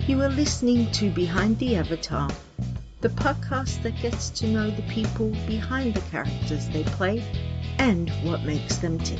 You are listening to Behind the Avatar, the podcast that gets to know the people behind the characters they play and what makes them tick.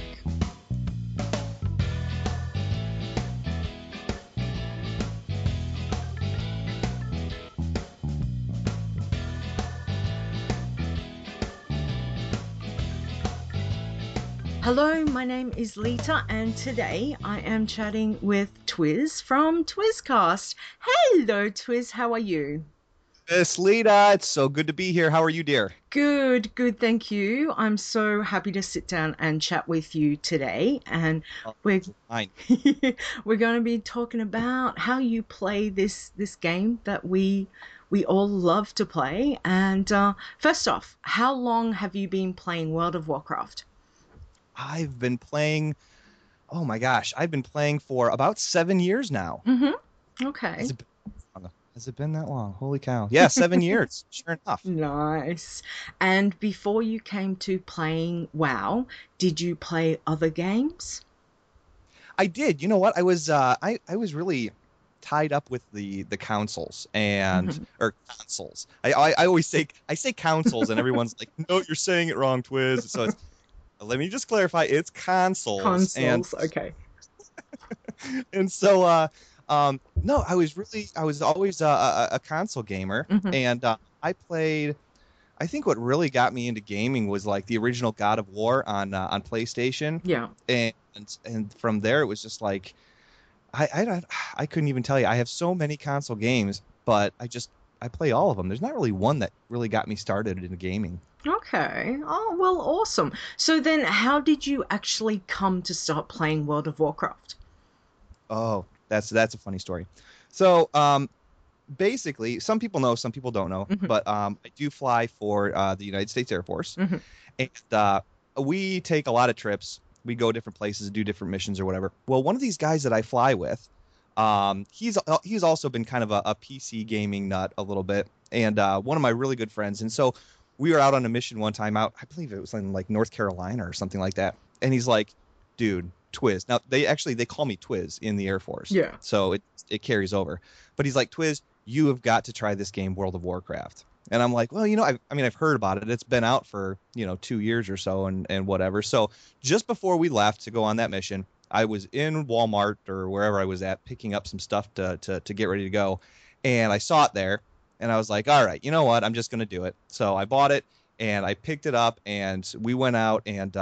Hello, my name is Lita, and today I am chatting with Twiz from Twizcast. Hello, Twiz, how are you? Miss Lita, it's so good to be here. How are you, dear? Good, thank you. I'm so happy to sit down and chat with you today, and Oh, we're fine. we're going to be talking about how you play this game that we all love to play. And first off, how long have you been playing World of Warcraft? I've been playing, oh my gosh, I've been playing for about 7 years now. Okay. Has it has it been that long? Holy cow. Yeah, 7 years. Sure enough. Nice. And before you came to playing WoW, did you play other games? I did. You know what? I was really tied up with the councils and Mhm. or consoles. I always say councils and everyone's like, "No, you're saying it wrong, Twiz." So it's let me just clarify, it's consoles. And Consoles, okay. no, I was always a console gamer, Hmm. and I played. I think what really got me into gaming was like the original God of War on PlayStation, Yeah. and and from there it was just like I don't I couldn't even tell you. I have so many console games, but I play all of them. There's not really one that really got me started in gaming. Okay. Oh, well, awesome. So then how did you actually come to start playing World of Warcraft? Oh, that's a funny story. So, basically, some people know, some people don't know, Hmm. but I do fly for the United States Air Force, Hmm. and we take a lot of trips. We go different places, do different missions or whatever. Well, one of these guys that I fly with, he's also been kind of a PC gaming nut a little bit, and one of my really good friends. And so we were out on a mission one time out, I believe it was in like North Carolina or something like that. And he's like, "Dude, Twiz." Now they call me Twiz in the Air Force, Yeah. so it carries over. But he's like, "Twiz, you have got to try this game, World of Warcraft." And I'm like, well, I mean, I've heard about it. It's been out for, 2 years or so and whatever. So just before we left to go on that mission, I was in Walmart or wherever I was at picking up some stuff to get ready to go. And I saw it there and I was like, all right, you know what? I'm just going to do it. So I bought it and I picked it up and we went out and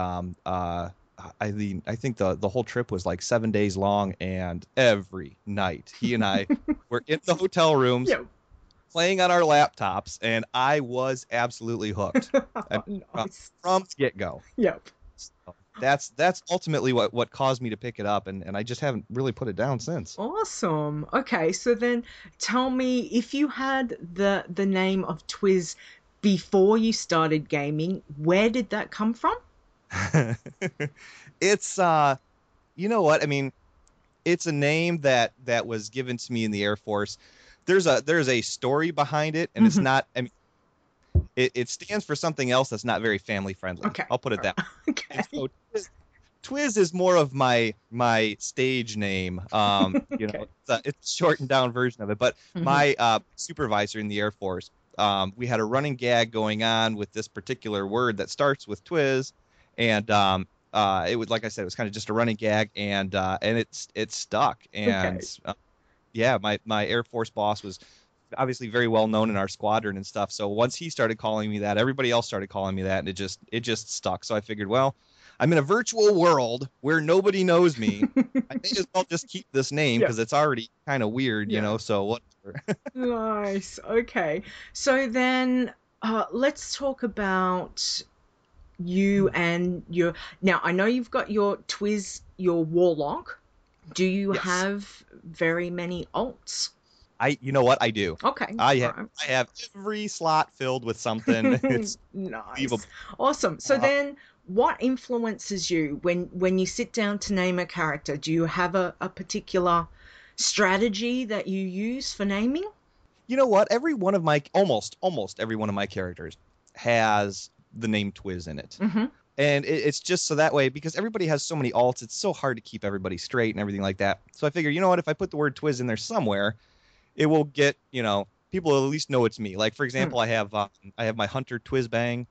I think the whole trip was like 7 days long, and every night he and I were in the hotel rooms Yeah. playing on our laptops, and I was absolutely hooked. I mean, Nice. from get go. Yep. So that's ultimately what caused me to pick it up, and I just haven't really put it down since. Awesome. Okay, so then tell me if you had the name of Twiz before you started gaming, where did that come from? It's you know what? I mean, it's a name that was given to me in the Air Force. There's a story behind it, and it's Hmm. not. I mean, it stands for something else that's not very family friendly. Okay. I'll put it All that right. way. And Okay. so Twiz is more of my stage name. Okay. It's a shortened down version of it. But Hmm. my supervisor in the Air Force, we had a running gag going on with this particular word that starts with Twiz, and it was like I said, it was kind of just a running gag, and it's stuck. And Okay. yeah, my Air Force boss was obviously very well known in our squadron and stuff. So once he started calling me that, everybody else started calling me that, and it just stuck. So I figured, well, I'm in a virtual world where nobody knows me. I may as well just keep this name Yeah. because it's already kind of weird, Yeah. so whatever. Nice. Okay. So then let's talk about you and your. Now, I know you've got your Twiz, your Warlock. Do you Yes. have very many alts? You know what? I do. Okay. I All have right. I have every slot filled with something. It's Nice. unbelievable. Awesome. So Uh, then what influences you when you sit down to name a character? Do you have a particular strategy that you use for naming? you know what? Every one of my almost every one of my characters has the name Twiz in it. Hmm. And it's just so that way because everybody has so many alts, it's so hard to keep everybody straight and everything like that. So I figure, you know what, if I put the word Twiz in there somewhere, it will get, people at least know it's me. Like for example, I have my hunter Twizbang.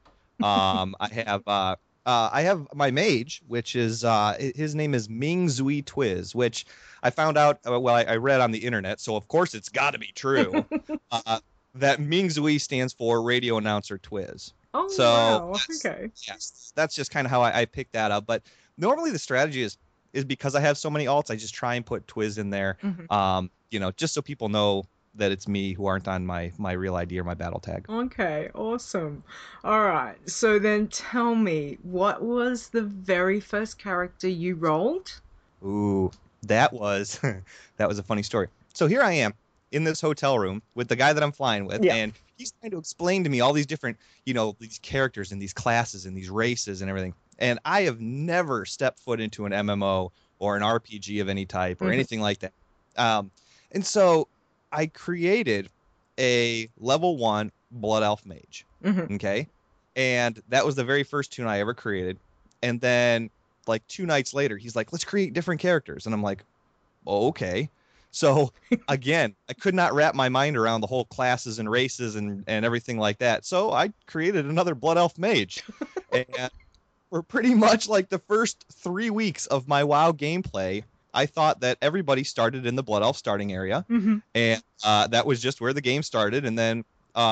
I have my mage, which is his name is Ming Zui Twiz, which I found out. I read on the internet, so of course it's got to be true. That Ming Zui stands for radio announcer Twiz. Oh, So wow. Okay. yes, that's just kind of how I picked that up. But normally the strategy is because I have so many alts, I just try and put Twiz in there, just so people know that it's me who aren't on my real ID or my battle tag. Okay, awesome. All right. So then tell me, what was the very first character you rolled? Ooh, that was that was a funny story. So here I am in this hotel room with the guy that I'm flying with, Yeah. and he's trying to explain to me all these different, these characters and these classes and these races and everything. And I have never stepped foot into an MMO or an RPG of any type or anything like that. And so I created a level 1 Blood Elf Mage. Mm-hmm. Okay. And that was the very first tune I ever created. And then like 2 nights later, he's like, let's create different characters. And I'm like, oh, okay. So again, I could not wrap my mind around the whole classes and races and everything like that. So I created another Blood Elf Mage. And for pretty much like the first 3 weeks of my WoW gameplay, I thought that everybody started in the Blood Elf starting area. Mm-hmm. And that was just where the game started. And then,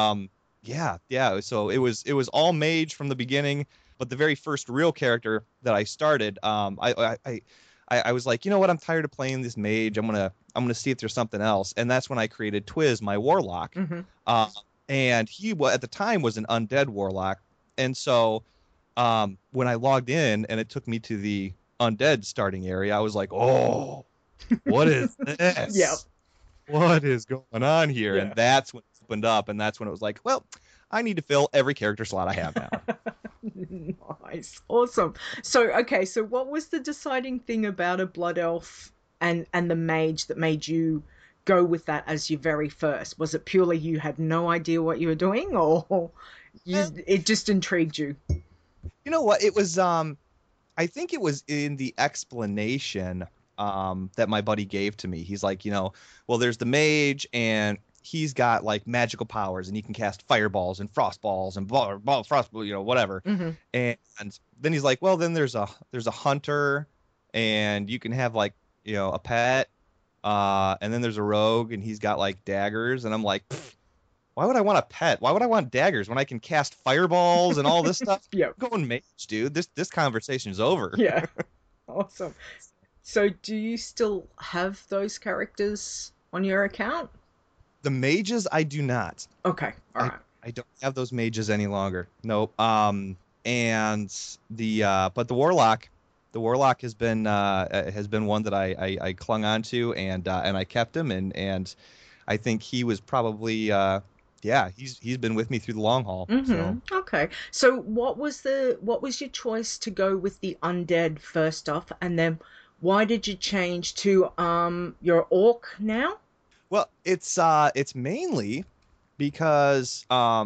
yeah. So it was all mage from the beginning. But the very first real character that I started, I was like, you know what? I'm tired of playing this mage. I'm gonna see if there's something else. And that's when I created Twiz, my warlock. Mm-hmm. And he at the time was an undead warlock. And so when I logged in and it took me to the undead starting area, I was like, oh, what is this? Yep. What is going on here? Yeah. And that's when it opened up, and that's when it was like, well, I need to fill every character slot I have now. Nice. Awesome. So, okay, so what was the deciding thing about a blood elf and the mage that made you go with that as your very first? Was it purely you had no idea what you were doing, or it just intrigued you? You know what? It was I think it was in the explanation that my buddy gave to me. He's like, well, there's the mage and he's got like magical powers and he can cast fireballs and frostballs and frost, whatever. Mm-hmm. And then he's like, well, then there's a hunter and you can have like, a pet. And then there's a rogue and he's got like daggers. And I'm like, why would I want a pet? Why would I want daggers when I can cast fireballs and all this stuff? Yeah. I'm going mage, dude. This conversation is over. Yeah. Awesome. So do you still have those characters on your account? The mages, I do not. Okay. All right. I don't have those mages any longer. Nope. And but the warlock has been one that I clung on to and I kept him and I think he was probably he's been with me through the long haul. Mm-hmm. So. Okay. So what was your choice to go with the undead first off, and then why did you change to your orc now? Well, it's mainly because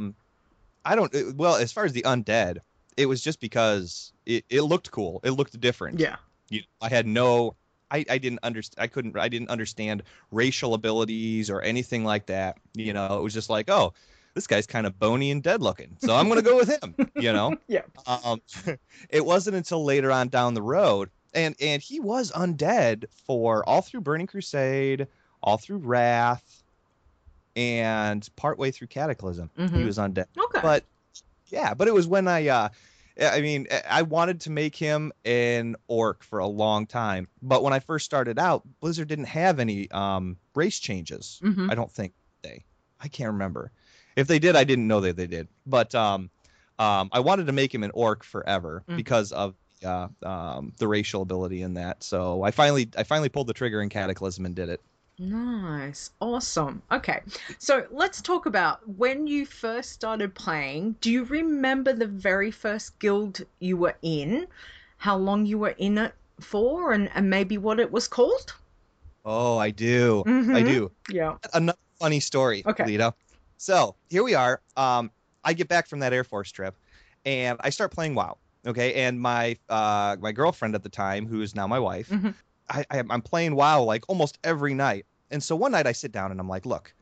as far as the undead, it was just because it looked cool. It looked different. Yeah. I had I didn't understand. I didn't understand racial abilities or anything like that. It was just like, oh, this guy's kind of bony and dead looking, so I'm gonna go with him. Yeah. It wasn't until later on down the road, and he was undead for all through Burning Crusade, all through Wrath, and partway through Cataclysm. Mm-hmm. He was undead. Okay. But it was when I wanted to make him an orc for a long time. But when I first started out, Blizzard didn't have any race changes. Mm-hmm. I don't think I can't remember. If they did, I didn't know that they did. But I wanted to make him an orc forever because of the racial ability in that. So I finally pulled the trigger in Cataclysm and did it. Nice. Awesome. Okay. So let's talk about when you first started playing. Do you remember the very first guild you were in? How long you were in it for and maybe what it was called? Oh, I do. Mm-hmm. I do. Yeah. Another funny story, okay. Lita. So here we are. I get back from that Air Force trip and I start playing WoW. Okay. And my girlfriend at the time, who is now my wife, mm-hmm. I'm playing WoW like almost every night. And so one night I sit down and I'm like, look,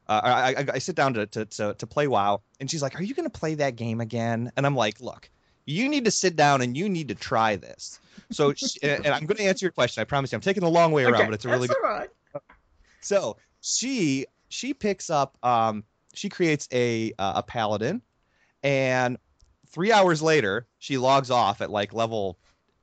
I sit down to play WoW, and she's like, "Are you going to play that game again?" And I'm like, "Look, you need to sit down and you need to try this." So, and I'm going to answer your question. I promise you. I'm taking a long way around, Okay, but it's a that's really good. all right. So she picks up, she creates a paladin, and 3 hours later she logs off at like level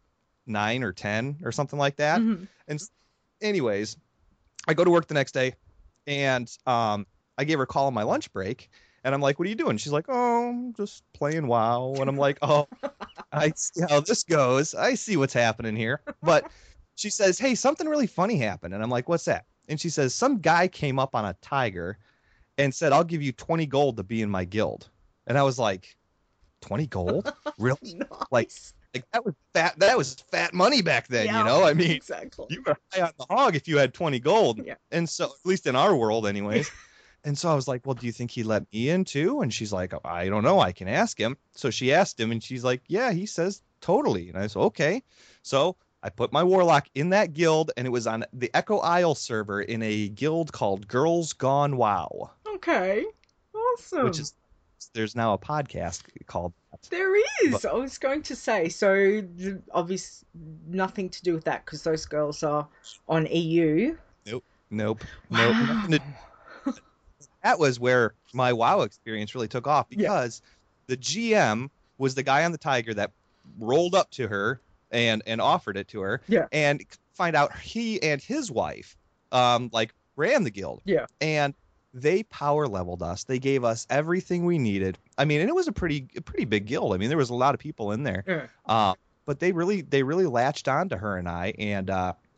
9 or 10 or something like that. Mhm. And anyways, I go to work the next day, and I gave her a call on my lunch break, and I'm like, "What are you doing?" She's like, "Oh, I'm just playing WoW." And I'm like, "Oh, I see how this goes. I see what's happening here." But she says, "Hey, something really funny happened." And I'm like, "What's that?" And she says, "Some guy came up on a tiger and said, 'I'll give you 20 gold to be in my guild.'" And I was like, 20 gold? Really? Like, Nice. that was fat money back then, you Yeah, know? I mean, exactly. you were high on the hog if you had 20 gold. Yeah. And so, at least in our world, anyways. And so I was like, "Well, do you think he'd let me in too?" And she's like, "I don't know. I can ask him." So she asked him, and she's like, "Yeah, he says totally." And I said, "Okay." So I put my warlock in that guild, and it was on the Echo Isle server in a guild called Girls Gone WoW, Okay. which Awesome. is, there's now a podcast called that. There But is. I was going to say, so obvious nothing to do with that because those girls are on EU. nope, nope, nope, nothing to. Wow. That was where my WoW experience really took off, Yeah. because the GM was the guy on the tiger that rolled up to her and offered it to her, Yeah. and find out he and his wife like ran the guild, Yeah. and they power leveled us. They gave us everything we needed. I mean, and it was a pretty big guild. I mean, there was a lot of people in there. Yeah. But they really latched on to her and I, and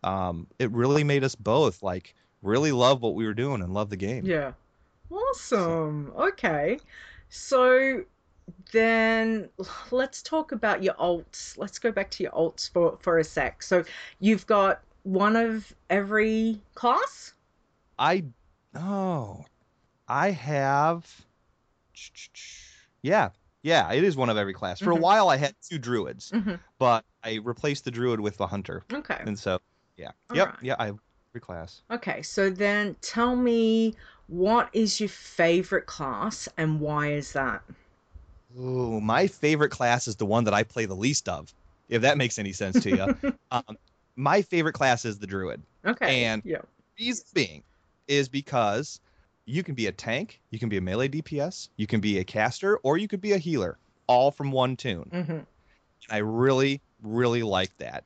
it really made us both like really love what we were doing and love the game. Yeah. So Awesome. Okay. So then let's talk about your alts. Let's go back to your alts for a sec. So you've got one of every class? I oh I have, yeah, yeah, it is one of every class. For a Hmm. while I had two druids, Hmm. but I replaced the druid with the hunter. Okay. And so yeah. All Yep, right. yeah, I have every class. Okay. So then tell me, what is your favorite class and why is that? Ooh, my favorite class is the one that I play the least of, if that makes any sense to you. Um, my favorite class is the druid. Okay. And Yeah. reason being is because you can be a tank, you can be a melee DPS, you can be a caster, or you could be a healer, all from one tune. Hmm. I really, really like that.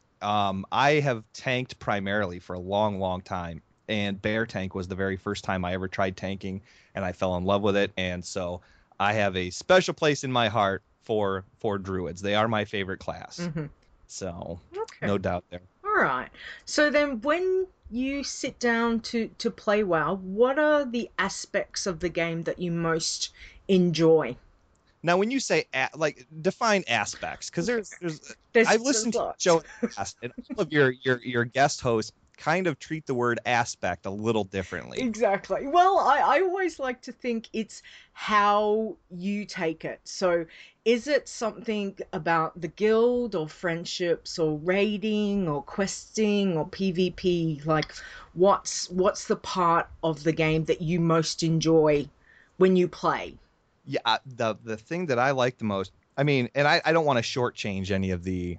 I have tanked primarily for a long, long time, and Bear Tank was the very first time I ever tried tanking, and I fell in love with it. And so I have a special place in my heart for druids. They are my favorite class. Hmm. So Okay. no doubt there. All right. So then when you sit down to play WoW, what are the aspects of the game that you most enjoy? Now, when you say like define aspects, because there's I've There's listened to the lots. show in the past, and all of your guest hosts kind of treat the word aspect a little differently. Exactly. Well, I always like to think it's how you take it. So, is it something about the guild or friendships or raiding or questing or PvP? Like, what's the part of the game that you most enjoy when you play? Yeah, the thing that I like the most, I mean, and I don't want to shortchange any of the,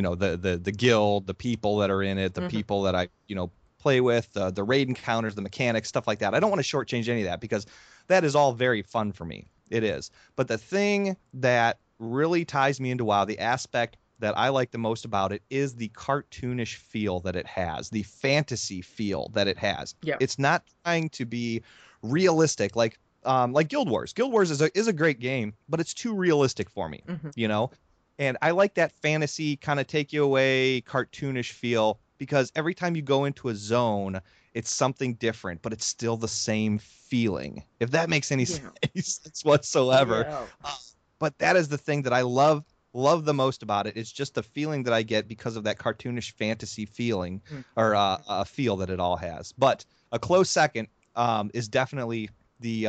the guild, the people that are in it, the Hmm. people that I, play with, the raid encounters, the mechanics, stuff like that. I don't want to shortchange any of that, because that is all very fun for me. It is. But the thing that really ties me into WoW, the aspect that I like the most about it, is the cartoonish feel that it has, the fantasy feel that it has. Yeah. It's not trying to be realistic like Guild Wars. Guild Wars is a great game, but it's too realistic for me, Hmm. you know? And I like that fantasy kind of take you away, cartoonish feel, because every time you go into a zone, it's something different, but it's still the same feeling. If that makes any Yeah. sense whatsoever. Yeah. Uh, but that is the thing that I love the most about it. It's just the feeling that I get because of that cartoonish fantasy feeling, Mm. or a feel that it all has. But a close second is definitely the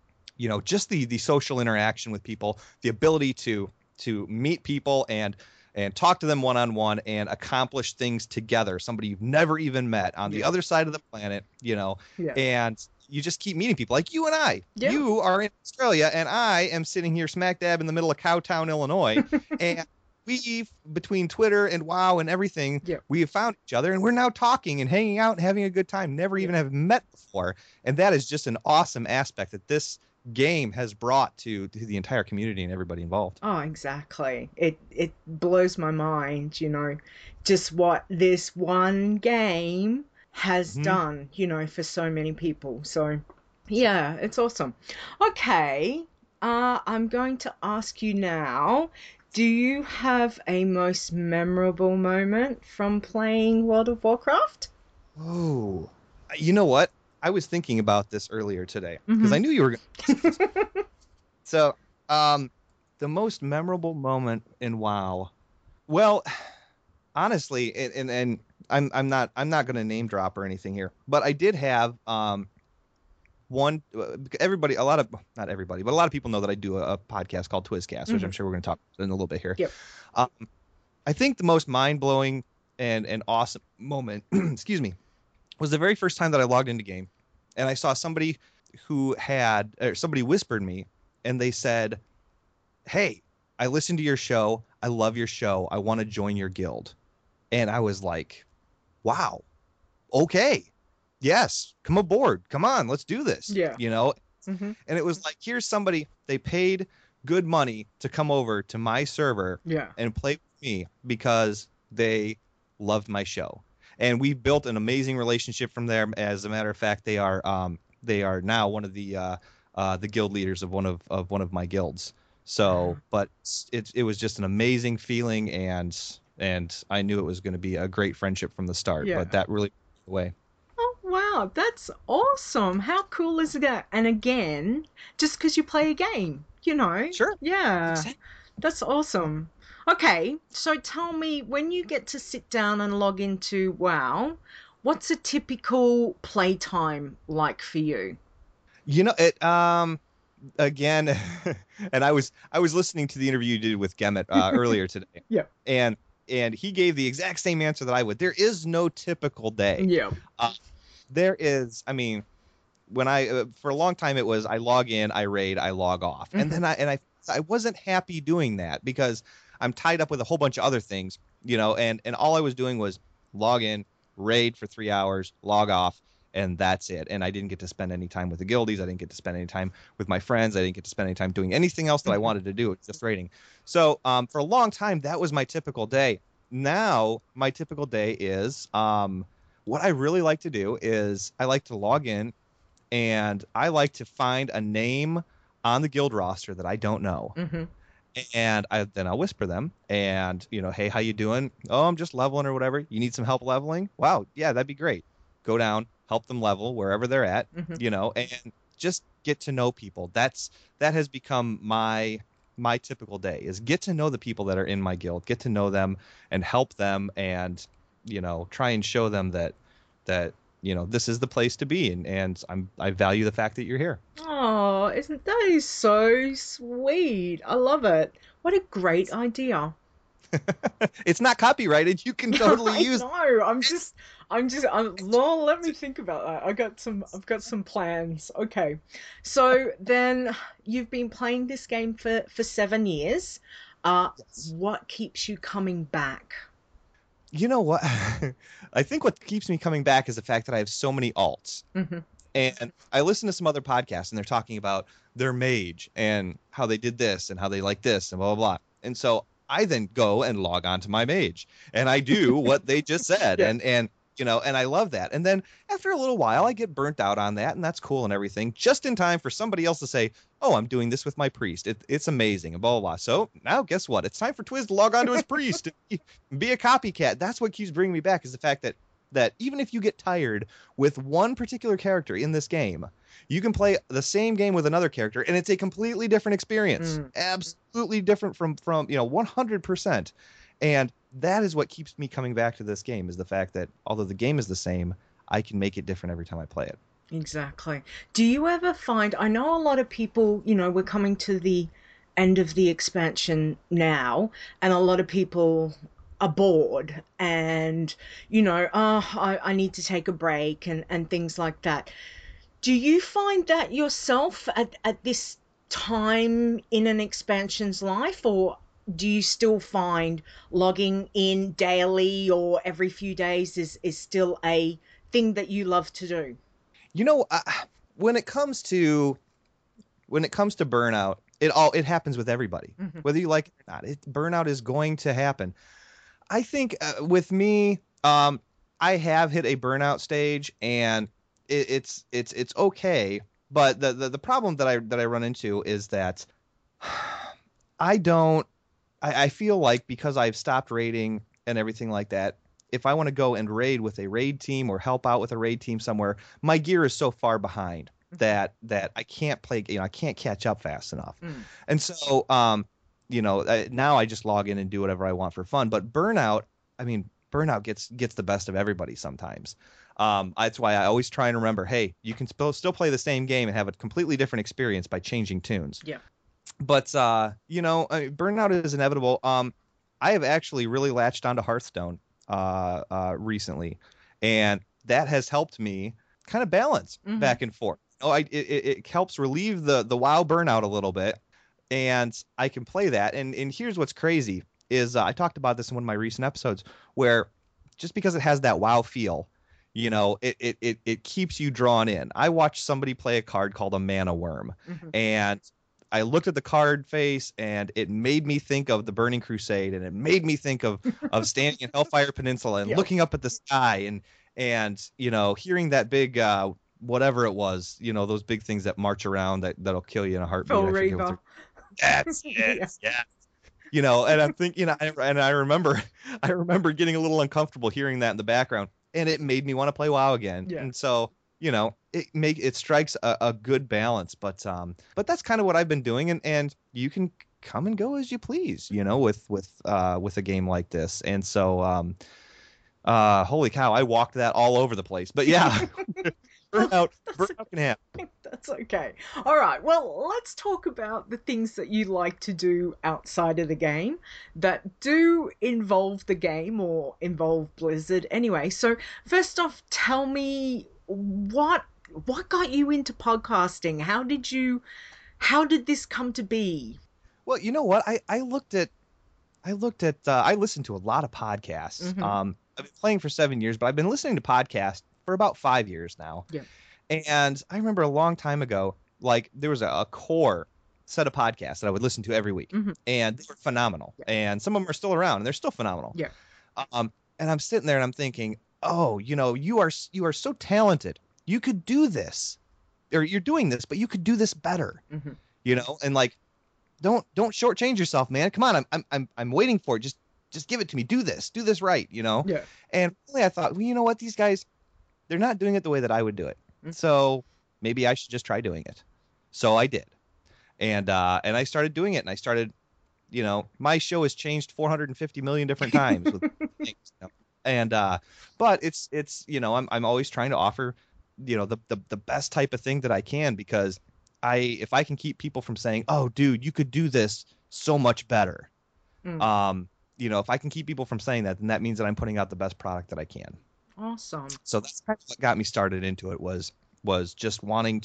just the social interaction with people, the ability to meet people and and talk to them one-on-one and accomplish things together. Somebody you've never even met on the other side of the planet, Yeah. and you just keep meeting people like you and I. Yeah. You are in Australia, and I am sitting here smack dab in the middle of Cowtown, Illinois, and between Twitter and WoW and everything, we have found each other, and we're now talking and hanging out and having a good time. Never even have met before, and that is just an awesome aspect that this game has brought to the entire community and everybody involved. Oh, exactly. It blows my mind, just what this one game has done, for so many people. So, yeah, it's awesome. Okay, I'm going to ask you now, do you have a most memorable moment from playing World of Warcraft? Oh, you know what? I was thinking about this earlier today because I knew you were going to. So, the most memorable moment in WoW. Well, honestly, and I'm not going to name drop or anything here, but I did have one. Everybody, not everybody, but a lot of people know that I do a podcast called Twizcast, which I'm sure we're going to talk in a little bit here. Yep. I think the most mind blowing and awesome moment, excuse me, was the very first time that I logged into game, and I saw somebody somebody whispered me, and they said, "Hey, I listened to your show. I love your show. I want to join your guild." And I was like, "Wow, okay, yes, come aboard. Come on, let's do this." Yeah. And it was like, here's somebody, they paid good money to come over to my server and play with me because they loved my show. And we've built an amazing relationship from there. As a matter of fact, they are now one of the guild leaders of one of my guilds. So, but it was just an amazing feeling, and I knew it was going to be a great friendship from the start. Yeah. But that really took away. Oh, wow, that's awesome. How cool is that? And again, just because you play a game, Sure. Yeah, Exactly. that's awesome. Okay, so tell me, when you get to sit down and log into WoW, what's a typical playtime like for you? It again, and I was listening to the interview you did with Gemmet earlier today. Yeah. And he gave the exact same answer that I would. There is no typical day. Yeah. There is, I mean, when for a long time it was I log in, I raid, I log off. And then I wasn't happy doing that because I'm tied up with a whole bunch of other things, and all I was doing was log in, raid for 3 hours, log off, and that's it. And I didn't get to spend any time with the guildies. I didn't get to spend any time with my friends. I didn't get to spend any time doing anything else that I wanted to do. It's just raiding. So for a long time, that was my typical day. Now, my typical day is what I really like to do is I like to log in, and I like to find a name on the guild roster that I don't know. And then I'll whisper them and, hey, how you doing? Oh, I'm just leveling or whatever. You need some help leveling? Wow. Yeah, that'd be great. Go down, help them level wherever they're at, and just get to know people. That has become my typical day, is get to know the people that are in my guild, get to know them and help them, and, try and show them that this is the place to be. And I value the fact that you're here. Oh, isn't that is so sweet. I love it. What a great idea. It's not copyrighted. You can totally use. No, Lol, let me think about that. I've got some plans. Okay. So then you've been playing this game for 7 years. Yes. What keeps you coming back? You know what? I think what keeps me coming back is the fact that I have so many alts. And I listen to some other podcasts, and they're talking about their mage and how they did this and how they like this and blah, blah, blah. And so I then go and log on to my mage, and I do what they just said. Yeah. And I love that. And then after a little while, I get burnt out on that, and that's cool and everything, just in time for somebody else to say, oh, I'm doing this with my priest. It's amazing and blah, blah, blah. So now guess what? It's time for Twiz to log on to his priest and be a copycat. That's what keeps bringing me back, is the fact that even if you get tired with one particular character in this game, you can play the same game with another character, and it's a completely different experience. Absolutely different from 100%. And that is what keeps me coming back to this game, is the fact that although the game is the same, I can make it different every time I play it. Exactly. Do you ever find, I know a lot of people, we're coming to the end of the expansion now, and a lot of people are bored and, I need to take a break and things like that. Do you find that yourself at this time in an expansion's life, or do you still find logging in daily or every few days is still a thing that you love to do? You know, when it comes to burnout, it happens with everybody, Hmm. whether you like it or not. Burnout is going to happen. I think with me, I have hit a burnout stage, and it's okay. But the problem that I run into is that I don't. I feel like because I've stopped raiding and everything like that, if I want to go and raid with a raid team or help out with a raid team somewhere, my gear is so far behind that I can't play. I can't catch up fast enough. Mm. And so, now I just log in and do whatever I want for fun. But burnout, I mean, burnout gets the best of everybody sometimes. That's why I always try and remember, hey, you can still play the same game and have a completely different experience by changing tunes. Yeah. But burnout is inevitable. I have actually really latched onto Hearthstone recently, and that has helped me kind of balance Hmm. back and forth. It helps relieve the WoW burnout a little bit, and I can play that. And here's what's crazy is I talked about this in one of my recent episodes where just because it has that WoW feel, it keeps you drawn in. I watched somebody play a card called a Mana Worm, Hmm. and I looked at the card face and it made me think of the Burning Crusade, and it made me think of standing in Hellfire Peninsula and Yeah. looking up at the sky and hearing that big whatever it was, those big things that march around that'll kill you in a heartbeat. Phil I forget what Reaver. they're. That's it. Yeah. Yeah. And I'm thinking, and I remember I remember getting a little uncomfortable hearing that in the background, and it made me want to play WoW again. Yeah. And so, it strikes a good balance, but that's kind of what I've been doing, and you can come and go as you please, with a game like this. And so holy cow, I walked that all over the place. But yeah, Well, that's burnout can happen. that's okay. All right. Well, let's talk about the things that you like to do outside of the game that do involve the game or involve Blizzard. Anyway, so first off, tell me what got you into podcasting? How did this come to be? Well, you know what? I listened to a lot of podcasts. Hmm. I've been playing for 7 years, but I've been listening to podcasts for about 5 years now. Yeah. And I remember a long time ago, like there was a core set of podcasts that I would listen to every week, Hmm. and they were phenomenal. Yeah. And some of them are still around, and they're still phenomenal. Yeah. And I'm sitting there and I'm thinking, oh, you are so talented. You could do this, or you're doing this, but you could do this better. Hmm. And like, don't shortchange yourself, man. Come on, I'm waiting for it. Just give it to me. Do this right. Yeah. And really, I thought, well, you know what, these guys, they're not doing it the way that I would do it. Mm. So maybe I should just try doing it. So I did, and I started doing it, and I started, my show has changed 450 million different times with things, and but it's I'm always trying to offer, the best type of thing that I can, because if I can keep people from saying, oh, dude, you could do this so much better. Mm. If I can keep people from saying that, then that means that I'm putting out the best product that I can. Awesome. So that's kind of what got me started into it, was just wanting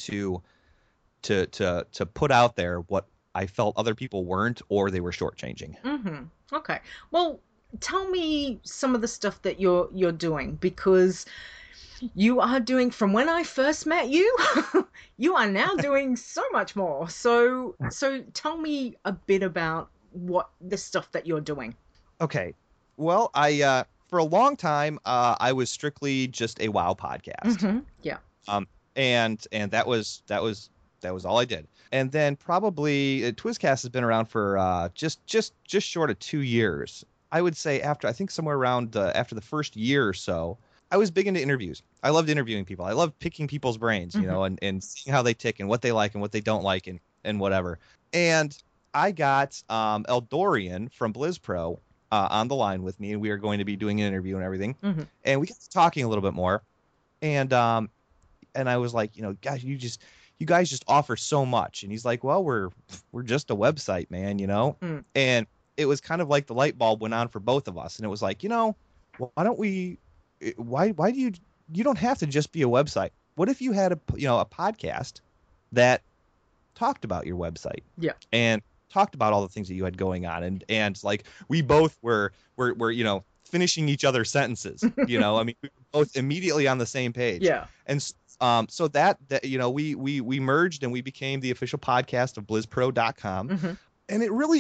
to put out there what I felt other people weren't, or they were shortchanging. Hmm. Okay. Well, tell me some of the stuff that you're doing, because you are doing, from when I first met you, you are now doing so much more. So tell me a bit about what the stuff that you're doing. Okay. Well, I for a long time I was strictly just a WoW podcast. Hmm. Yeah. And that was all I did. And then probably Twizcast has been around for just short of 2 years. I would say I think somewhere around after the first year or so, I was big into interviews. I loved interviewing people. I loved picking people's brains, Hmm. and seeing how they tick and what they like and what they don't like and whatever. And I got Eldorian from BlizzPro on the line with me, and we are going to be doing an interview and everything. Hmm. And we got to talking a little bit more, and I was like, guys, you guys just offer so much. And he's like, well, we're just a website, man, you know? Mm. And it was kind of like the light bulb went on for both of us. And it was like, you know, why don't we, why do you don't have to just be a website. What if you had a podcast that talked about your website? Yeah. And talked about all the things that you had going on, and like we both were finishing each other's sentences. I mean, we were both immediately on the same page. Yeah. And so that we merged and we became the official podcast of BlizzPro.com. Mm-hmm. And it really,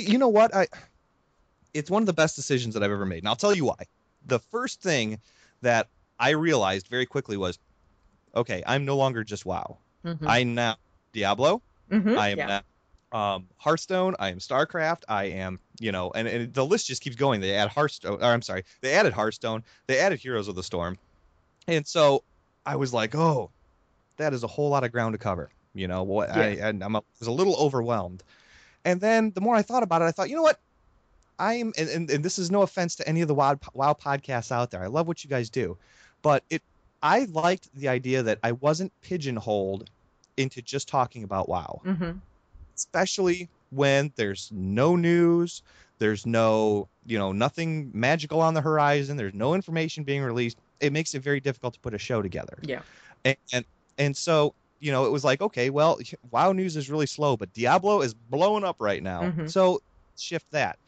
it's one of the best decisions that I've ever made. And I'll tell you why. The first thing that I realized very quickly was, okay, I'm no longer just WoW. Mm-hmm. I'm now Diablo. Mm-hmm. I am now Hearthstone. I am StarCraft. I am, and the list just keeps going. They add Hearthstone. Or I'm sorry, they added Hearthstone. They added Heroes of the Storm. And so I was like, oh, that is a whole lot of ground to cover. I was a little overwhelmed. And then the more I thought about it, I thought, you know what? and this is no offense to any of the WoW podcasts out there. I love what you guys do. But I liked the idea that I wasn't pigeonholed into just talking about WoW. Mm-hmm. Especially when there's no news, there's no, nothing magical on the horizon, there's no information being released. It makes it very difficult to put a show together. Yeah. And so, it was like, okay, well, WoW news is really slow, but Diablo is blowing up right now. Mm-hmm. So shift that.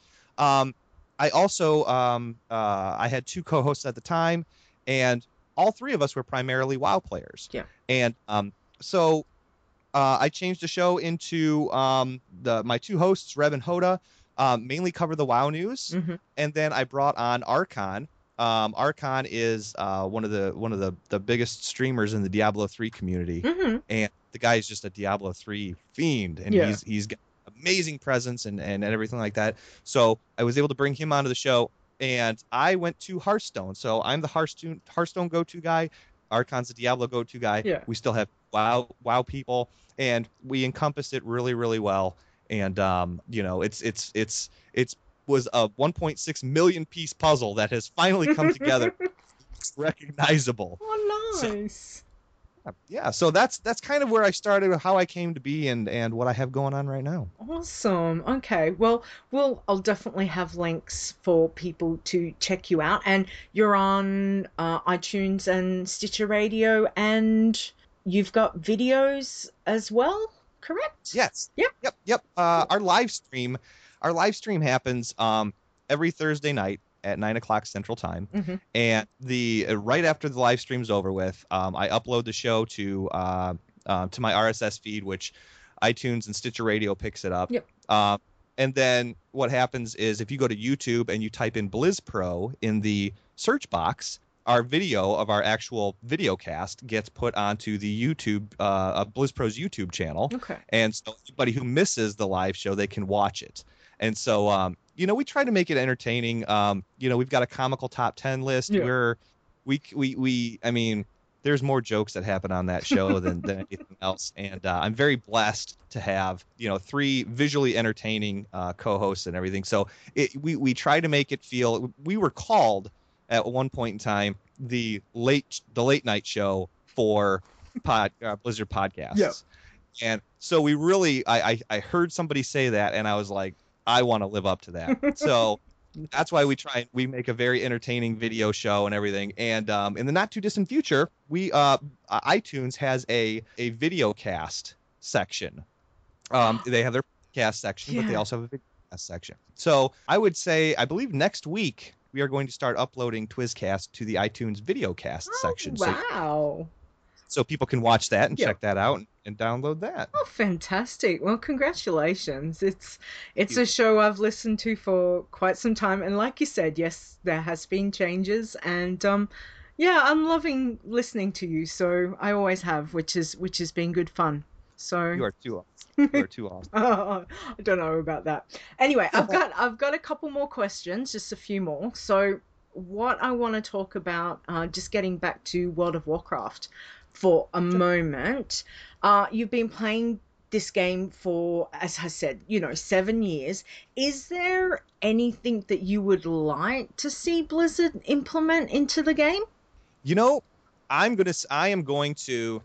I also, I had two co-hosts at the time, and all three of us were primarily WoW players. Yeah. And so I changed the show into my two hosts, Reb and Hoda, mainly cover the WoW news, Mm-hmm. and then I brought on Archon. Archon is one of the biggest streamers in the Diablo 3 community, Mm-hmm. and the guy is just a Diablo 3 fiend, and Yeah. he's got amazing presence and everything like that. So I was able to bring him onto the show, and I went to Hearthstone. So I'm the Hearthstone go-to guy. Archon's the Diablo go-to guy. Yeah. We still have WoW people, and we encompassed it really, really well. And it's was a 1.6 million piece puzzle that has finally come together. It's recognizable. Oh, nice. So that's kind of where I started, how I came to be, and what I have going on right now. Awesome. Okay. Well, I'll definitely have links for people to check you out. And you're on iTunes and Stitcher Radio, and you've got videos as well, correct? Yes. Yep. Our live stream happens every Thursday night at 9:00 Central Time. Mm-hmm. And right after the live stream's over with, I upload the show to my RSS feed, which iTunes and Stitcher Radio picks it up. Yep. And then what happens is, if you go to YouTube and you type in BlizzPro in the search box, our video of our actual video cast gets put onto the YouTube BlizzPro's YouTube channel. Okay. And so anybody who misses the live show, they can watch it. And so, we try to make it entertaining. We've got a comical top 10 list where I mean, there's more jokes that happen on that show than anything else. And I'm very blessed to have, three visually entertaining co-hosts and everything. So we try to make it feel, we were called at one point in time the late night show for Blizzard podcasts. Yeah. And so we really, I heard somebody say that, and I was like, I want to live up to that. So that's why we make a very entertaining video show and everything. And in the not too distant future, iTunes has a video cast section. They have their podcast section, but they also have a video cast section. So I believe next week we are going to start uploading TwizCast to the iTunes video cast section. Wow. So people can watch that and check that out and download that. Oh, fantastic. Well, congratulations. It's a show I've listened to for quite some time. And like you said, yes, there has been changes. And I'm loving listening to you. So I always have, which has been good fun. So you are too awesome. You are too awesome. Oh, I don't know about that. Anyway, I've got a couple more questions, just a few more. So what I want to talk about, just getting back to World of Warcraft for a moment. You've been playing this game for, as I said, 7 years. Is there anything that you would like to see Blizzard implement into the game? I am going to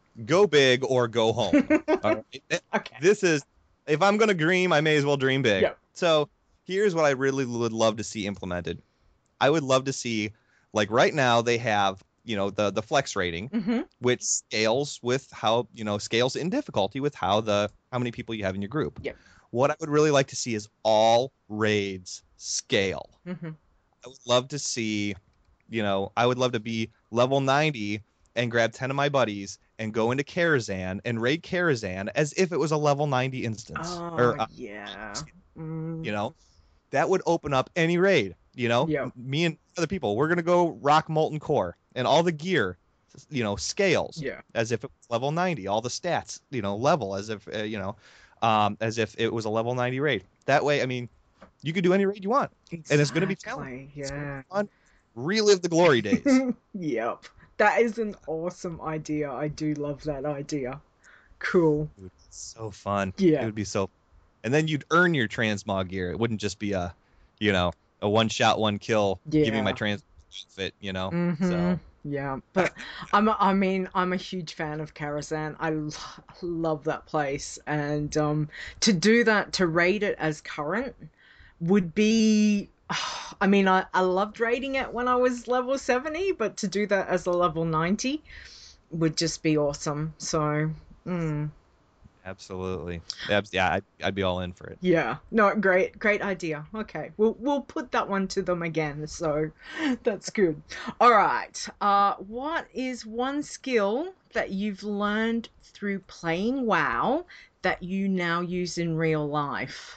go big or go home. All right? Okay. This is, if I'm going to dream, I may as well dream big. Yep. So here's what I really would love to see implemented. I would love to see, like right now they have, the flex rating, Mm-hmm. which scales with how, scales in difficulty with how many people you have in your group. Yep. What I would really like to see is all raids scale. Mm-hmm. I would love to see, I would love to be level 90 and grab 10 of my buddies and go into Karazhan and raid Karazhan as if it was a level 90 instance. Oh, yeah. Mm. That would open up any raid. Yep. Me and other people, we're going to go rock Molten Core, and all the gear, scales Yeah. as if it was level 90. All the stats, level as if, as if it was a level 90 raid. That way, I mean, you could do any raid you want. Exactly. And it's going to be challenging. Yeah. Fun. Relive the glory days. Yep. That is an awesome idea. I do love that idea. Cool. It would be so fun. Yeah. It would be so. And then you'd earn your transmog gear. It wouldn't just be a one shot, one kill. Give me my trans outfit. Mm-hmm. So yeah, but I'm a huge fan of Karazhan. I love that place, and to do that, to rate it as current would be. I mean, I loved rating it when I was level 70, but to do that as a level 90 would just be awesome. So, absolutely, yeah, I'd be all in for it. yeah, no, great idea. Okay, we'll put that one to them again. So that's good. All right. What is one skill that you've learned through playing WoW that you now use in real life?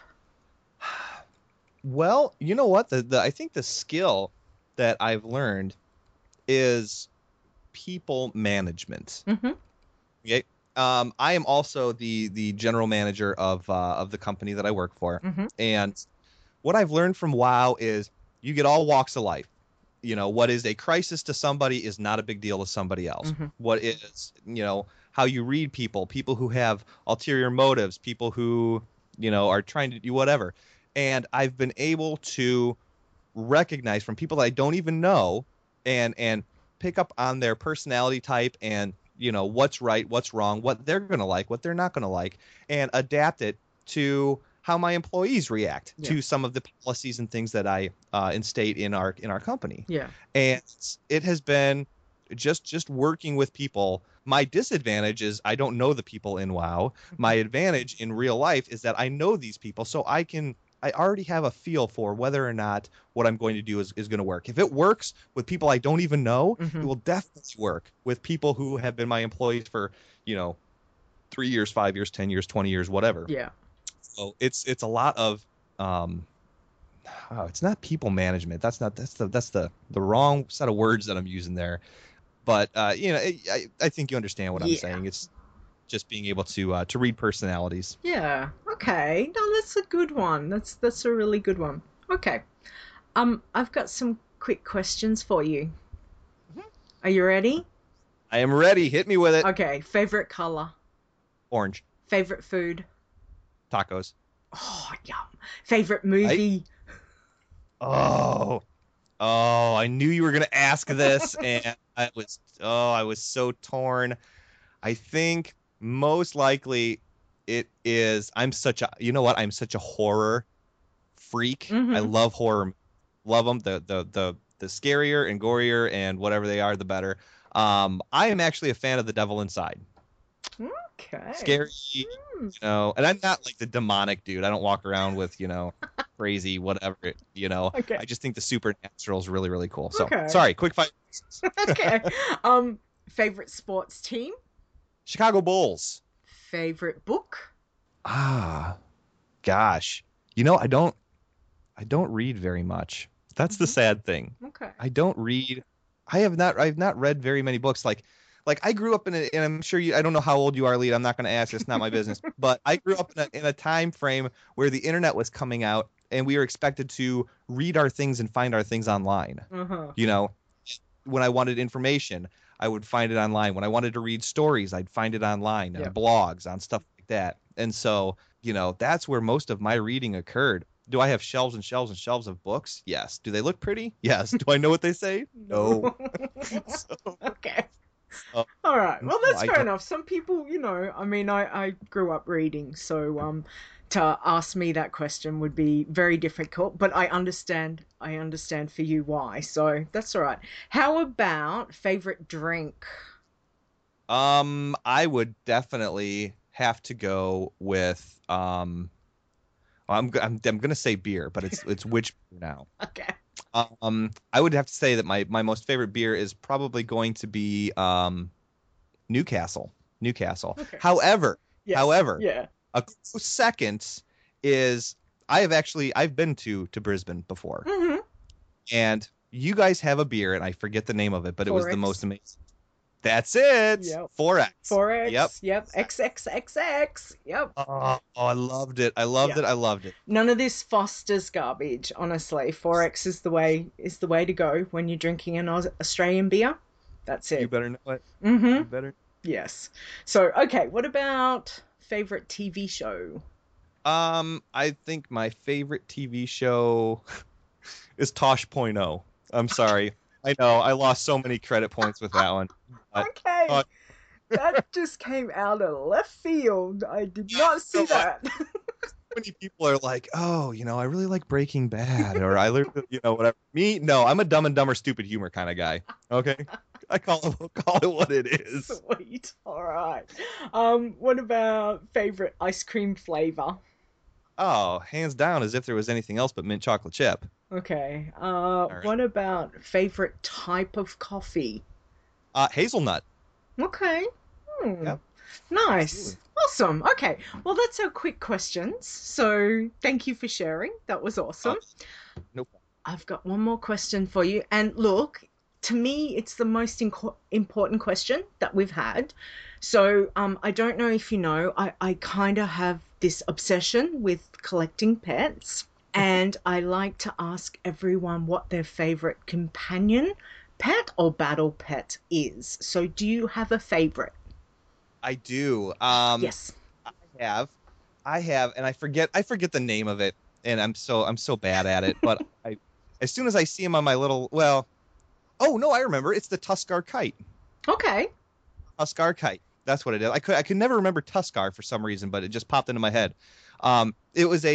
Well, you know what? I think the skill that I've learned is people management. Mm-hmm. Okay. I am also the general manager of the company that I work for, Mm-hmm. and what I've learned from WoW is you get all walks of life. What is a crisis to somebody is not a big deal to somebody else. Mm-hmm. What is, how you read people who have ulterior motives, people who, are trying to do whatever. And I've been able to recognize from people that I don't even know and pick up on their personality type and, what's right, what's wrong, what they're going to like, what they're not going to like, and adapt it to how my employees react to some of the policies and things that I instate in our company. Yeah. And it has been just working with people. My disadvantage is I don't know the people in WoW. My advantage in real life is that I know these people, so I already have a feel for whether or not what I'm going to do is going to work. If it works with people I don't even know, Mm-hmm. it will definitely work with people who have been my employees for, 3 years, 5 years, 10 years, 20 years, whatever. Yeah. So it's a lot of it's not people management. That's the wrong set of words that I'm using there. But I think you understand what I'm saying. It's just being able to read personalities. Yeah. Okay. No, that's a good one. That's a really good one. Okay. I've got some quick questions for you. Mm-hmm. Are you ready? I am ready. Hit me with it. Okay. Favorite color? Orange. Favorite food? Tacos. Oh, yum. Favorite movie? Oh, I knew you were going to ask this, and I was so torn. I think most likely it is. I'm such a horror freak. Mm-hmm. I love horror. Love them. The scarier and gorier and whatever they are, the better. I am actually a fan of The Devil Inside. Okay. Scary, and I'm not like the demonic dude. I don't walk around with, crazy, whatever, Okay. I just think the supernatural is really, really cool. So, Okay. sorry, quick fight. Okay. Favorite sports team? Chicago Bulls. Favorite book? Gosh. I don't read very much. That's the sad thing. Okay. I don't read. I've not read very many books. Like I grew up and I'm sure I don't know how old you are, Lee. I'm not going to ask. It's not my business. But I grew up in a time frame where the internet was coming out and we were expected to read our things and find our things online. Uh-huh. When I wanted information, I would find it online. When I wanted to read stories, I'd find it online, on blogs, on stuff like that. And so, that's where most of my reading occurred. Do I have shelves and shelves and shelves of books? Yes. Do they look pretty? Yes. Do I know what they say? No. Okay. All right. Well, that's I fair don't. enough. Some people, I mean, I grew up reading, so to ask me that question would be very difficult, but I understand for you why. So that's all right. How about favorite drink? I would definitely have to go with I'm gonna say beer, but it's which beer now? Okay. I would have to say that my most favorite beer is probably going to be Newcastle. Newcastle. Okay. However, Yes. however, Yeah. a close second is I've been to Brisbane before, Mm-hmm. and you guys have a beer, and I forget the name of it, but it was the most Forex. amazing. That's it. Yep. 4X. Yep. Forex. Yep. XXXX. Yep. Oh, I loved it. I loved Yeah. it. I loved it. None of this Foster's garbage, honestly. Forex is the way to go when you're drinking an Australian beer. That's You it. better know it. Mm-hmm. You better. Yes. So, okay, what about favorite TV show? I think my favorite TV show is Tosh Point oh. I'm sorry. I know I lost so many credit points with that one. But Okay, uh, that just came out of left field. I did not see so that. many people are like, oh, I really like Breaking Bad, or I learned, whatever. Me, no, I'm a Dumb and Dumber stupid humor kind of guy. Okay, I call it what it is. Sweet. All right. What about favorite ice cream flavor? Oh, hands down, as if there was anything else but mint chocolate chip. Okay. All right. What about favorite type of coffee? Hazelnut. Okay. Hmm. Yep, Nice. absolutely. Awesome. Okay. Well, that's our quick questions. So thank you for sharing. That was Uh, awesome. no I've got one more question for you. And look, to me, it's the most important question that we've had. So I don't know if you know, I kind of have this obsession with collecting pets. And I like to ask everyone what their favorite companion pet or battle pet is. So do you have a favorite? I do. Yes. I have, and I forget the name of it, and I'm so bad at it. But as soon as I see him on my little, well, oh no, I remember. It's the Tuskar kite. Okay. Tuskar kite. That's what it is. I could never remember Tuskar for some reason, but it just popped into my head. It was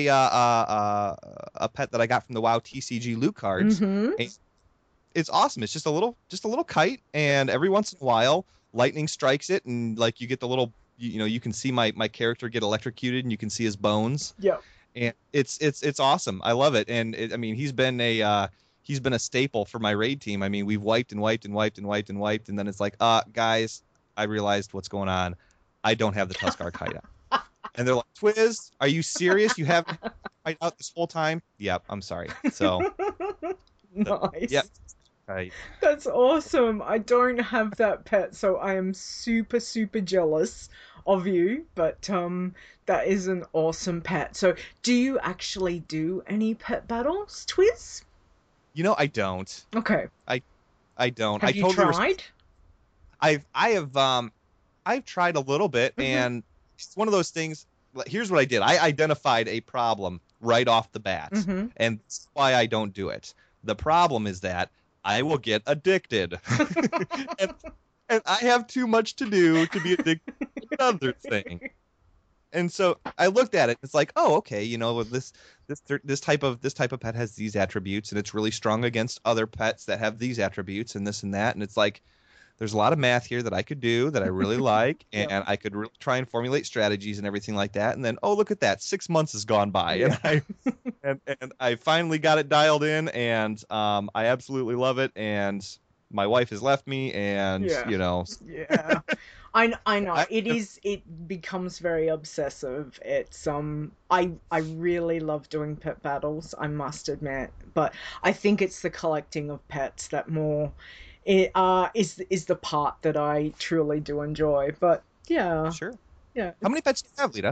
a pet that I got from the WoW TCG loot cards. Mm-hmm. And it's awesome. It's just a little kite, and every once in a while, lightning strikes it, and like you get the little, you can see my character get electrocuted, and you can see his bones, Yep. and it's awesome. I love it, and I mean, he's been a staple for my raid team. I mean, we've wiped and wiped and wiped and wiped and wiped, and then it's like, guys, I realized what's going on. I don't have the Tuskar kite out. And they're like, Twiz, are you serious? You haven't tried out this whole time? Yep, I'm sorry. So, Nice. yep, kite. That's awesome. I don't have that pet, so I am super, super jealous of you, but that is an awesome pet. So do you actually do any pet battles, Twiz? I don't. Okay. I don't. I Have you totally tried? I've tried a little bit, Mm-hmm. and it's one of those things. Here's what I did. I identified a problem right off the bat, Mm-hmm. and that's why I don't do it. The problem is that I will get addicted, and, and I have too much to do to be addicted to another thing. And so I looked at it. It's like, oh, okay, with this type of pet has these attributes, and it's really strong against other pets that have these attributes, and this and that. And it's like, there's a lot of math here that I could do that I really like, and Yep. I could really try and formulate strategies and everything like that. And then, oh, look at that, 6 months has gone by, Yeah. and I finally got it dialed in, and I absolutely love it. And my wife has left me, and Yeah. you know, Yeah. I know I, it becomes very obsessive. It's I really love doing pet battles, I must admit, but I think it's the collecting of pets that more is the part that I truly do enjoy. But yeah, sure. yeah. How many pets do you have, Lita?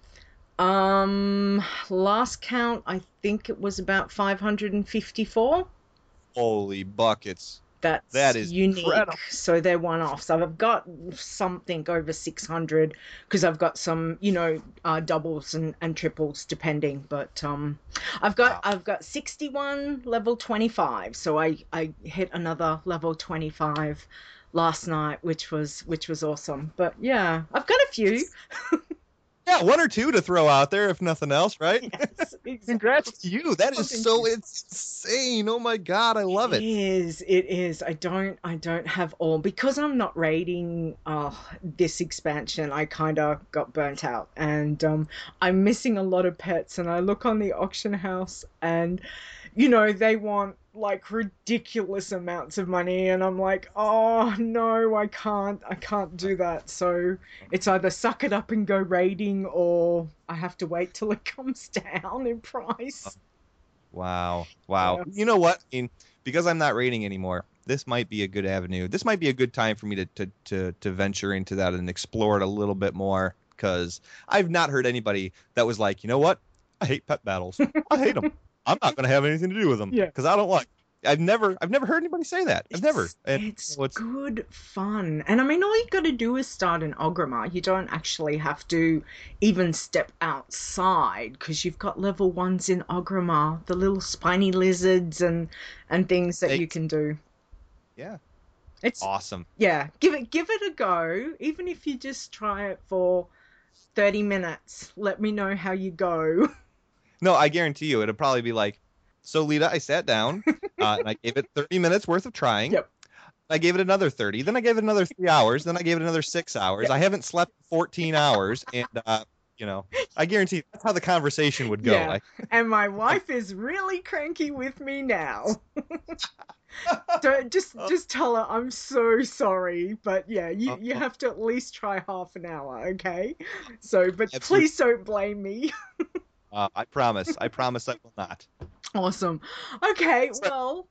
Last count, I think it was about 554. Holy buckets. That's That is unique. incredible. So they're one-offs. I've got something over 600 because I've got some, doubles and triples depending. But I've got Wow. I've got 61 level 25. So I hit another level 25 last night, which was awesome. But yeah, I've got a few. Yeah, one or two to throw out there, if nothing else, right? Yes, exactly. Congrats to you. That Oh, is thank so you. insane. Oh my God, I love it. It is. I don't have all because I'm not raiding this expansion. I kind of got burnt out, and I'm missing a lot of pets. And I look on the auction house, and they want like ridiculous amounts of money, and I'm like, oh no, I can't do that. So it's either suck it up and go raiding, or I have to wait till it comes down in price. Wow. Wow. Yeah. You know what? I mean, because I'm not rating anymore, this might be a good avenue. This might be a good time for me to venture into that and explore it a little bit more because I've not heard anybody that was like, you know what? I hate pet battles. I hate them. I'm not going to have anything to do with them Yeah. because I don't like. I've never heard anybody say that. I've never. And It's what's good fun. And I mean, all you got to do is start an Ogrimmar. You don't actually have to even step outside because you've got level ones in Ogrimmar, the little spiny lizards and things that you can do. yeah, It's awesome. yeah, give it a go. Even if you just try it for 30 minutes, let me know how you go. No, I guarantee you, it'll probably be like, so Lita, I sat down and I gave it 30 minutes worth of trying. Yep. I gave it another 30. Then I gave it another 3 hours. Then I gave it another 6 hours. Yep. I haven't slept 14 hours. And, I guarantee that's how the conversation would go. Yeah. And my wife is really cranky with me now. Don't just tell her I'm so sorry, but yeah, you have to at least try half an hour, okay? So, but Absolutely. please don't blame me. I promise. I promise I will not. Awesome. Okay, well,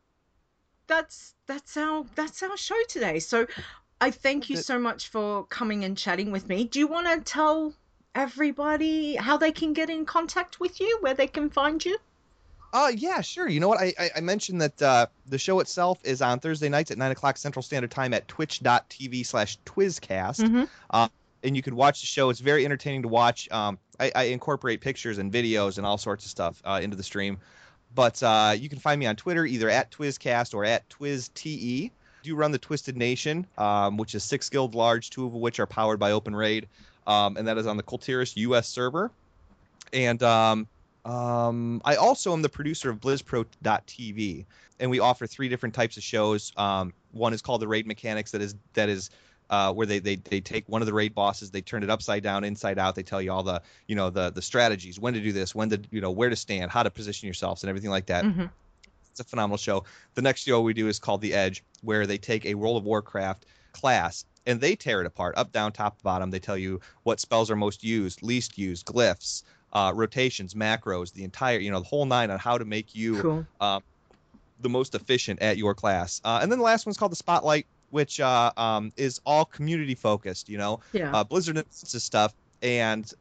that's our show today. So, I thank you so much for coming and chatting with me. Do you want to tell everybody how they can get in contact with you, where they can find you? Yeah, sure. You know what? I mentioned that the show itself is on Thursday nights at 9 o'clock Central Standard Time at twitch.tv/TwizCast. Mm-hmm. And you can watch the show. It's very entertaining to watch. I incorporate pictures and videos and all sorts of stuff into the stream. But you can find me on Twitter, either at TwizCast or at TwizTE. I do run the Twisted Nation, which is 6 guild large, 2 of which are powered by Open Raid. And that is on the Kultiris US server. And I also am the producer of BlizzPro.tv, and we offer 3 different types of shows. One is called the Raid Mechanics, that is where they take one of the raid bosses, they turn it upside down, inside out. They tell you all the the strategies, when to do this, when to where to stand, how to position yourselves, and everything like that. Mm-hmm. It's a phenomenal show. The next show we do is called The Edge, where they take a World of Warcraft class and they tear it apart, up, down, top, bottom. They tell you what spells are most used, least used, glyphs, rotations, macros, the entire, the whole nine on how to make you Cool. the most efficient at your class. And then the last one's called the Spotlight, which is all community focused. Yeah. Blizzard announces stuff, and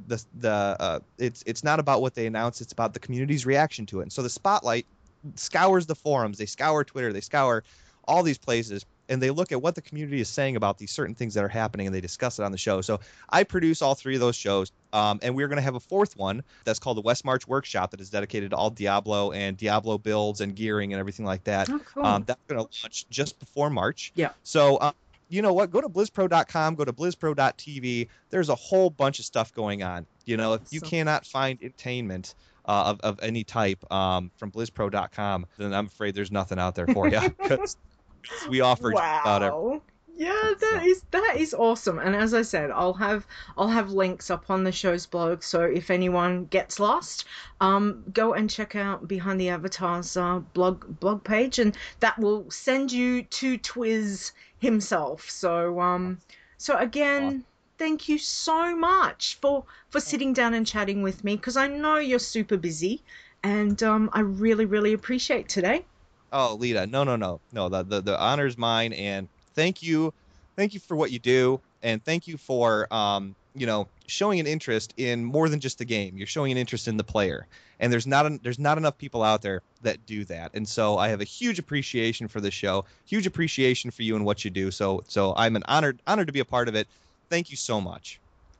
it's not about what they announce; it's about the community's reaction to it. And so the Spotlight scours the forums, they scour Twitter, they scour all these places, and they look at what the community is saying about these certain things that are happening, and they discuss it on the show. So I produce all 3 of those shows, and we're going to have a 4th one that's called the West March Workshop that is dedicated to all Diablo and Diablo builds and gearing and everything like that. Oh, cool. That's going to launch just before March. Yeah. So you know what? Go to BlizzPro.com, go to BlizzPro.tv. There's a whole bunch of stuff going on. If you cannot find entertainment of any type from BlizzPro.com, then I'm afraid there's nothing out there for you. Because we offer just about everything. Yeah, that is awesome. And as I said, I'll have links up on the show's blog. So if anyone gets lost, go and check out Behind the Avatars blog page, and that will send you to Twiz himself. So again, thank you so much for sitting down and chatting with me, because I know you're super busy, and I really, really appreciate today. Oh, Lita, no. The honor's mine, and thank you for what you do, and thank you for showing an interest in more than just the game. You're showing an interest in the player, and there's not enough people out there that do that. And so I have a huge appreciation for this show, huge appreciation for you and what you do. So I'm honored to be a part of it. Thank you so much.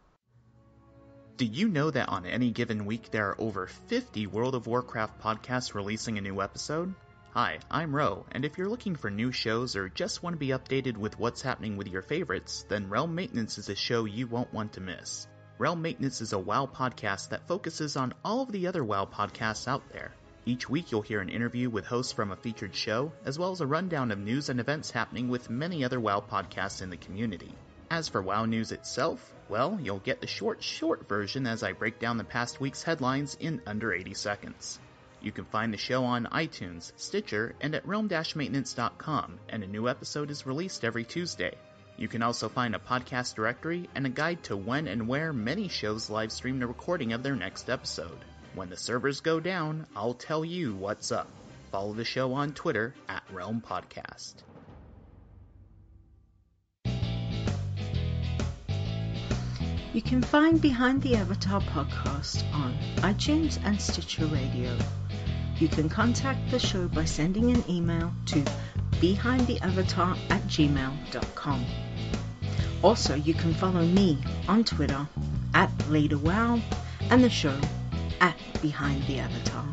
Did you know that on any given week there are over 50 World of Warcraft podcasts releasing a new episode? Hi, I'm Ro, and if you're looking for new shows or just want to be updated with what's happening with your favorites, then Realm Maintenance is a show you won't want to miss. Realm Maintenance is a WoW podcast that focuses on all of the other WoW podcasts out there. Each week you'll hear an interview with hosts from a featured show, as well as a rundown of news and events happening with many other WoW podcasts in the community. As for WoW news itself, well, you'll get the short version as I break down the past week's headlines in under 80 seconds. You can find the show on iTunes, Stitcher, and at realm-maintenance.com, and a new episode is released every Tuesday. You can also find a podcast directory and a guide to when and where many shows live stream the recording of their next episode. When the servers go down, I'll tell you what's up. Follow the show on Twitter at Realm Podcast. You can find Behind the Avatar podcast on iTunes and Stitcher Radio. You can contact the show by sending an email to behindtheavatar@gmail.com. Also, you can follow me on Twitter at LeaderWow and the show at Behind the Avatar.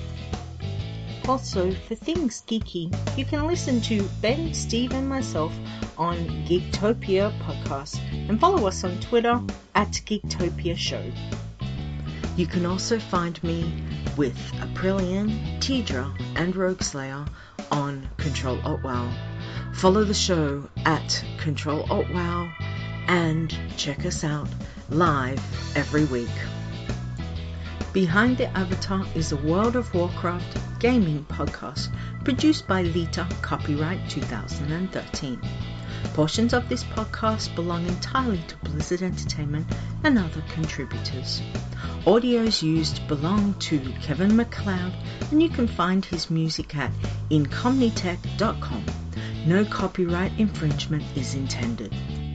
Also, for things geeky, you can listen to Ben, Steve, and myself on Geektopia podcast and follow us on Twitter at Geektopia Show. You can also find me with Aprillian, Teedra, and Rogueslayer on Control Alt WoW. Follow the show at Control Alt WoW and check us out live every week. Behind the Avatar is a World of Warcraft gaming podcast produced by Lita, copyright 2013. Portions of this podcast belong entirely to Blizzard Entertainment and other contributors. Audios used belong to Kevin MacLeod, and you can find his music at incomnitech.com. No copyright infringement is intended.